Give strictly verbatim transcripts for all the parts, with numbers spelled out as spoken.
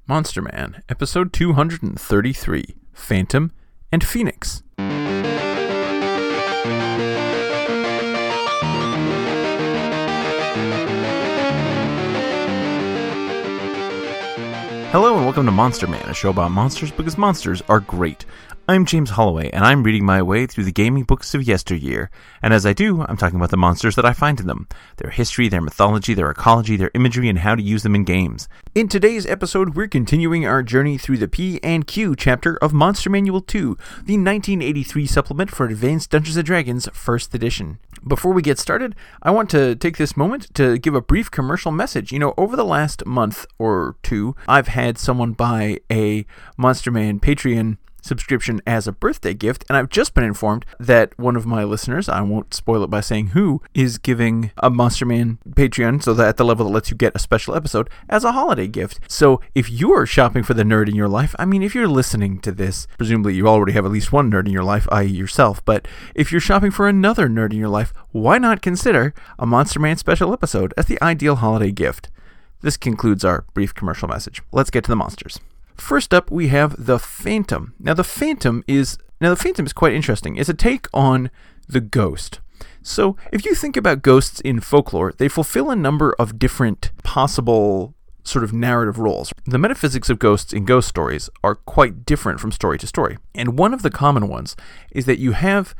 Monster Man, episode two hundred thirty-three, Phantom and Phoenix. Hello and welcome to Monster Man, a show about monsters because monsters are great. I'm James Holloway, and I'm reading my way through the gaming books of yesteryear. And as I do, I'm talking about the monsters that I find in them, their history, their mythology, their ecology, their imagery, and how to use them in games. In today's episode, we're continuing our journey through the P and Q chapter of Monster Manual two, the nineteen eighty-three supplement for Advanced Dungeons and Dragons first edition. Before we get started, I want to take this moment to give a brief commercial message. You know, over the last month or two, I've had someone buy a Monster Man Patreon subscription as a birthday gift, and I've just been informed that one of my listeners, I won't spoil it by saying who, is giving a Monster Man Patreon, so that at the level that lets you get a special episode, as a holiday gift. So if you're shopping for the nerd in your life, I mean, if you're listening to this, presumably you already have at least one nerd in your life, that is yourself, but if you're shopping for another nerd in your life, why not consider a Monster Man special episode as the ideal holiday gift? This concludes our brief commercial message. Let's get to the monsters. First up, we have the Phantom. Now, the Phantom is now the Phantom is quite interesting. It's a take on the ghost. So, if you think about ghosts in folklore, they fulfill a number of different possible sort of narrative roles. The metaphysics of ghosts in ghost stories are quite different from story to story. And one of the common ones is that you have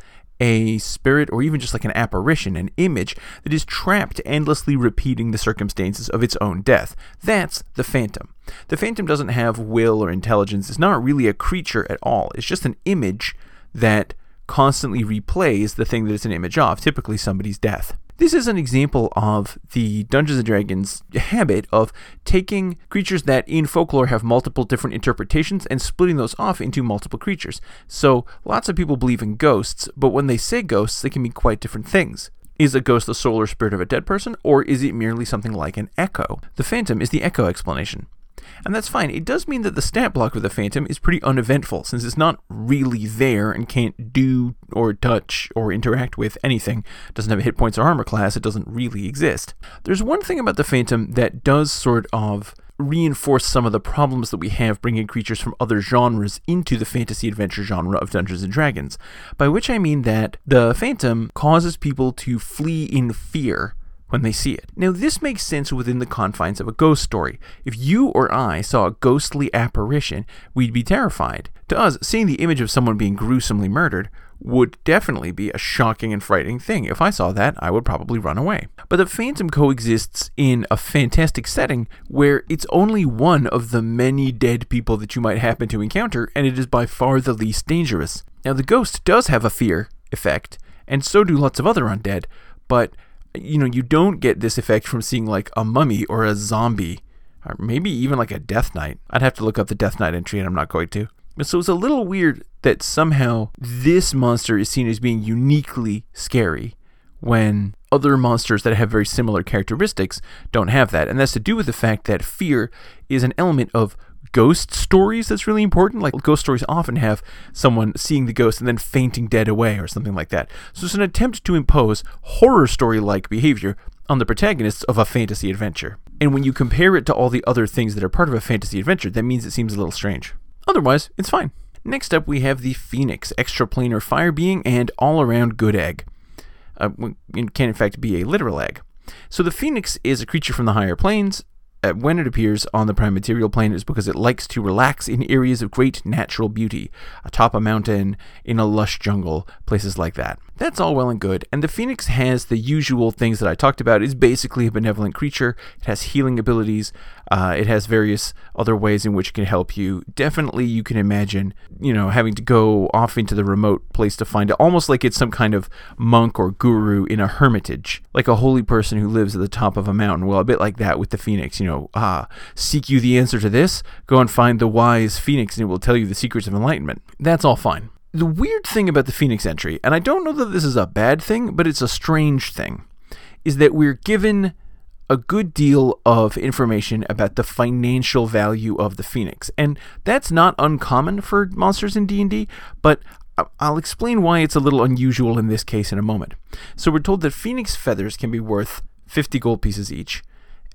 a spirit, or even just like an apparition, an image, that is trapped endlessly repeating the circumstances of its own death. That's the Phantom. The Phantom doesn't have will or intelligence. It's not really a creature at all. It's just an image that constantly replays the thing that it's an image of, typically somebody's death. This is an example of the Dungeons and Dragons habit of taking creatures that in folklore have multiple different interpretations and splitting those off into multiple creatures. So lots of people believe in ghosts, but when they say ghosts, they can mean quite different things. Is a ghost the soul or spirit of a dead person, or is it merely something like an echo? The Phantom is the echo explanation. And that's fine. It does mean that the stat block of the Phantom is pretty uneventful, since it's not really there and can't do or touch or interact with anything. It doesn't have hit points or armor class. It doesn't really exist. There's one thing about the Phantom that does sort of reinforce some of the problems that we have bringing creatures from other genres into the fantasy adventure genre of Dungeons and Dragons, by which I mean that the Phantom causes people to flee in fear when they see it. Now, this makes sense within the confines of a ghost story. If you or I saw a ghostly apparition, we'd be terrified. To us, seeing the image of someone being gruesomely murdered would definitely be a shocking and frightening thing. If I saw that, I would probably run away. But the Phantom coexists in a fantastic setting where it's only one of the many dead people that you might happen to encounter, and it is by far the least dangerous. Now, the ghost does have a fear effect, and so do lots of other undead, but you know, you don't get this effect from seeing like a mummy or a zombie, or maybe even like a Death Knight. I'd have to look up the Death Knight entry, and I'm not going to. So it's a little weird that somehow this monster is seen as being uniquely scary when other monsters that have very similar characteristics don't have that. And that's to do with the fact that fear is an element of ghost stories that's really important. Like, ghost stories often have someone seeing the ghost and then fainting dead away or something like that. So it's an attempt to impose horror story-like behavior on the protagonists of a fantasy adventure. And when you compare it to all the other things that are part of a fantasy adventure, that means it seems a little strange. Otherwise, it's fine. Next up, we have the Phoenix, extraplanar fire being and all-around good egg. Uh, it can in fact be a literal egg. So the Phoenix is a creature from the higher planes. Uh, when it appears on the prime material plane, is because it likes to relax in areas of great natural beauty, atop a mountain, in a lush jungle, places like that. That's all well and good, and the Phoenix has the usual things that I talked about. It's basically a benevolent creature. It has healing abilities. Uh, it has various other ways in which it can help you. Definitely, you can imagine, you know, having to go off into the remote place to find it, almost like it's some kind of monk or guru in a hermitage, like a holy person who lives at the top of a mountain. Well, a bit like that with the Phoenix, you know, ah, seek you the answer to this? Go and find the wise Phoenix, and it will tell you the secrets of enlightenment. That's all fine. The weird thing about the Phoenix entry, and I don't know that this is a bad thing, but it's a strange thing, is that we're given a good deal of information about the financial value of the Phoenix. And that's not uncommon for monsters in D and D, but I'll explain why it's a little unusual in this case in a moment. So we're told that Phoenix feathers can be worth fifty gold pieces each,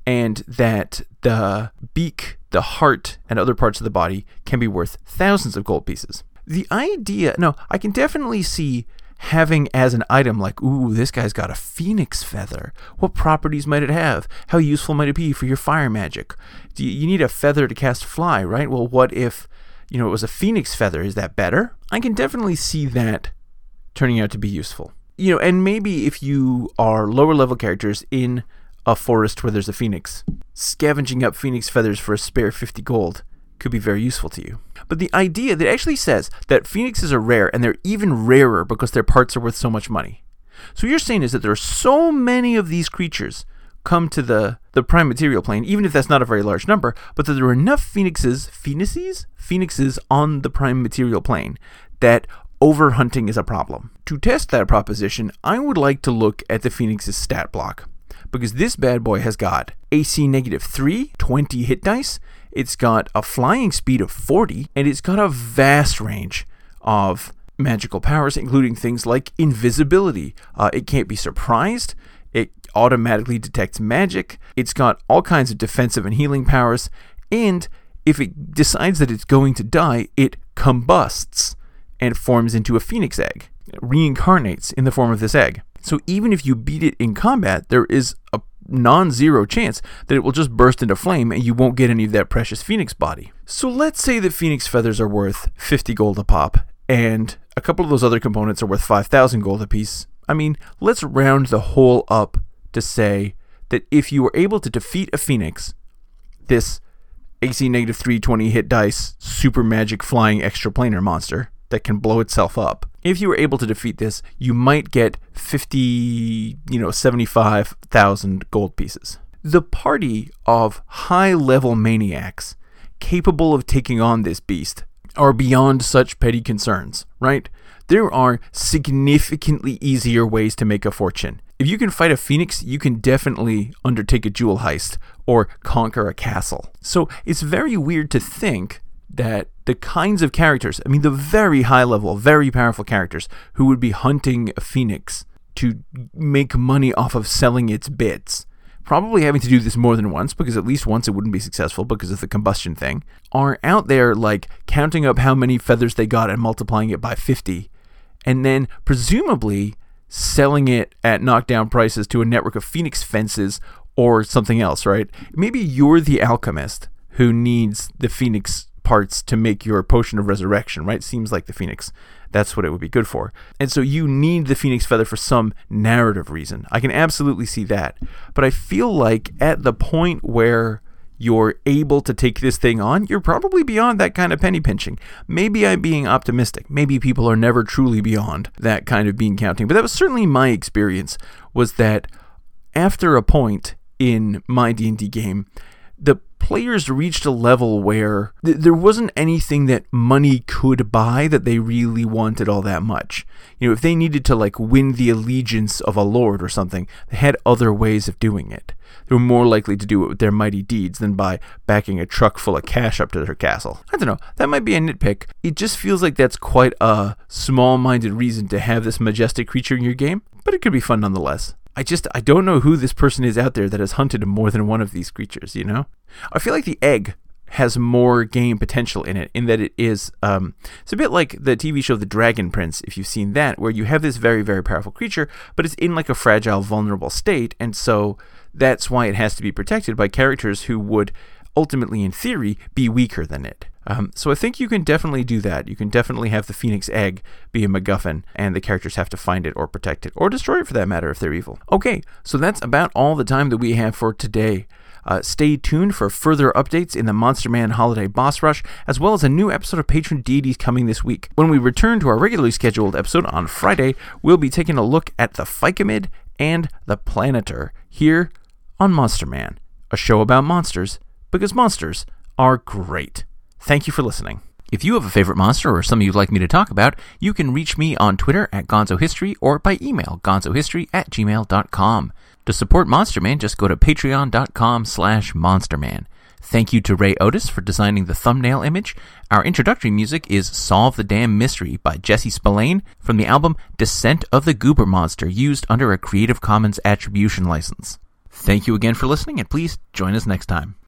and that the beak, the heart, and other parts of the body can be worth thousands of gold pieces. The idea, no, I can definitely see having as an item like, ooh, this guy's got a phoenix feather. What properties might it have? How useful might it be for your fire magic? Do you, you need a feather to cast fly, right? Well, what if, you know, it was a phoenix feather? Is that better? I can definitely see that turning out to be useful. You know, and maybe if you are lower level characters in a forest where there's a phoenix, scavenging up phoenix feathers for a spare fifty gold could be very useful to you. But the idea that actually says that phoenixes are rare, and they're even rarer because their parts are worth so much money. So what you're saying is that there are so many of these creatures come to the, the prime material plane, even if that's not a very large number, but that there are enough phoenixes, phoenixes? Phoenixes on the prime material plane that overhunting is a problem. To test that proposition, I would like to look at the phoenix's stat block, because this bad boy has got A C negative three, twenty hit dice, it's got a flying speed of forty, and it's got a vast range of magical powers, including things like invisibility. Uh, it can't be surprised. It automatically detects magic. It's got all kinds of defensive and healing powers, and if it decides that it's going to die, it combusts and forms into a phoenix egg. It reincarnates in the form of this egg. So even if you beat it in combat, there is a non-zero chance that it will just burst into flame and you won't get any of that precious phoenix body. So let's say that phoenix feathers are worth fifty gold a pop, and a couple of those other components are worth five thousand gold a piece. I mean, let's round the whole up to say that if you were able to defeat a phoenix, this A C negative three twenty hit dice super magic flying extraplanar monster that can blow itself up, if you were able to defeat this, you might get fifty, you know, seventy-five thousand gold pieces. The party of high-level maniacs capable of taking on this beast are beyond such petty concerns, right? There are significantly easier ways to make a fortune. If you can fight a phoenix, you can definitely undertake a jewel heist or conquer a castle. So it's very weird to think that the kinds of characters, I mean the very high level, very powerful characters who would be hunting a phoenix to make money off of selling its bits, probably having to do this more than once, because at least once it wouldn't be successful because of the combustion thing, are out there like counting up how many feathers they got and multiplying it by fifty, and then presumably selling it at knockdown prices to a network of phoenix fences or something else, right? Maybe you're the alchemist who needs the phoenix parts to make your potion of resurrection, right? Seems like the phoenix, that's what it would be good for. And so you need the phoenix feather for some narrative reason. I can absolutely see that. But I feel like at the point where you're able to take this thing on, you're probably beyond that kind of penny pinching. Maybe I'm being optimistic. Maybe people are never truly beyond that kind of bean counting. But that was certainly my experience, was that after a point in my D and D game, the players reached a level where th- there wasn't anything that money could buy that they really wanted all that much. You know, if they needed to like win the allegiance of a lord or something, they had other ways of doing it. They were more likely to do it with their mighty deeds than by backing a truck full of cash up to their castle. I don't know, that might be a nitpick. It just feels like that's quite a small-minded reason to have this majestic creature in your game, but it could be fun nonetheless. I just, I don't know who this person is out there that has hunted more than one of these creatures, you know? I feel like the egg has more game potential in it, in that it is, um, it's a bit like the T V show The Dragon Prince, if you've seen that, where you have this very, very powerful creature, but it's in like a fragile, vulnerable state, and so that's why it has to be protected by characters who would ultimately, in theory, be weaker than it. Um, so I think you can definitely do that. You can definitely have the Phoenix Egg be a MacGuffin, and the characters have to find it or protect it, or destroy it for that matter if they're evil. Okay, so that's about all the time that we have for today. Uh, stay tuned for further updates in the Monster Man Holiday Boss Rush, as well as a new episode of Patron Deities coming this week. When we return to our regularly scheduled episode on Friday, we'll be taking a look at the Phycomid and the Planeter here on Monster Man, a show about monsters, because monsters are great. Thank you for listening. If you have a favorite monster or something you'd like me to talk about, you can reach me on Twitter at GonzoHistory or by email, gonzohistory at gmail dot com. To support Monster Man, just go to patreon.com slash monsterman. Thank you to Ray Otis for designing the thumbnail image. Our introductory music is Solve the Damn Mystery by Jesse Spillane from the album Descent of the Goober Monster, used under a Creative Commons Attribution license. Thank you again for listening, and please join us next time.